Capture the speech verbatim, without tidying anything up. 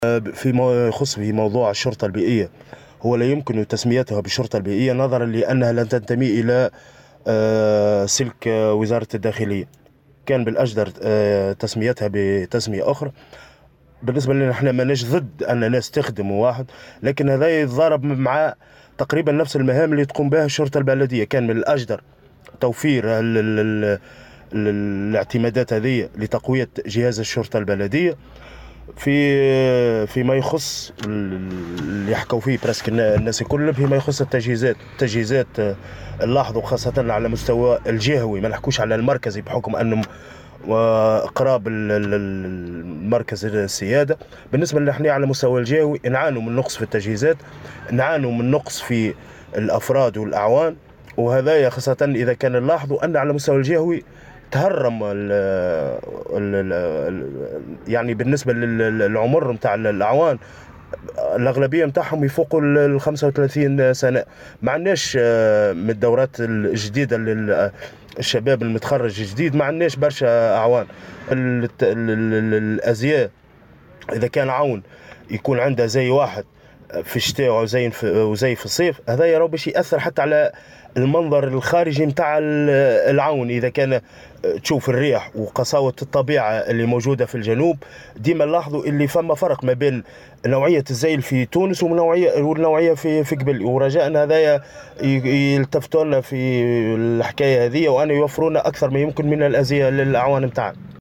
فيما يخص في موضوع الشرطة البيئية، هو لا يمكن تسميتها بالشرطة البيئية نظرا لأنها لن تنتمي إلى آه، سلك آه، وزارة الداخلية. كان بالأجدر آه، تسميتها بتسمية أخرى. بالنسبة لنا نحن ماناش ضد أن نستخدم واحد، لكن هذا يتضارب مع تقريبا نفس المهام اللي تقوم بها الشرطة البلدية. كان من الأجدر توفير ال- ال- ال- ال- الاعتمادات هذه لتقوية جهاز الشرطة البلدية في فيما يخص اللي يحكوا فيه برسك الناس الكل، فيما يخص التجهيزات التجهيزات آه، نلاحظوا خاصة على مستوى الجهوي، ما نحكوش على المركزي بحكم أنه وقراب ال- ال- ال- المركز السيادة. بالنسبة لنا احنا على مستوى الجهوي نعانوا من نقص في التجهيزات، نعانوا من نقص في الأفراد والأعوان. وهذا خاصة إذا كان نلاحظوا أن على مستوى الجهوي تهرم ال ال ال يعني بالنسبة للعمر متاع الأعوان، الأغلبية متاعهم يفوقوا ال خمسة وثلاثين سنة. ما عندناش آه، من الدورات الجديدة للشباب المتخرج جديد، ما عندناش برشا أعوان. ال- ال- ال- الأزياء إذا كان عون يكون عنده زي واحد في الشتاء وزي في وزي في الصيف، هذا يرى باش يأثر حتى على المنظر الخارجي متاع العون. إذا كان تشوف الريح وقساوة الطبيعة اللي موجودة في الجنوب، ديما نلاحظوا اللي فما فرق ما بين نوعية الزيل في تونس ونوعية والنوعية في في قبل. ورجاء هذايا يلتفتوا لنا في الحكاية هذه، وأن يوفرونا أكثر ما يمكن من الأزياء للأعوان متاعنا.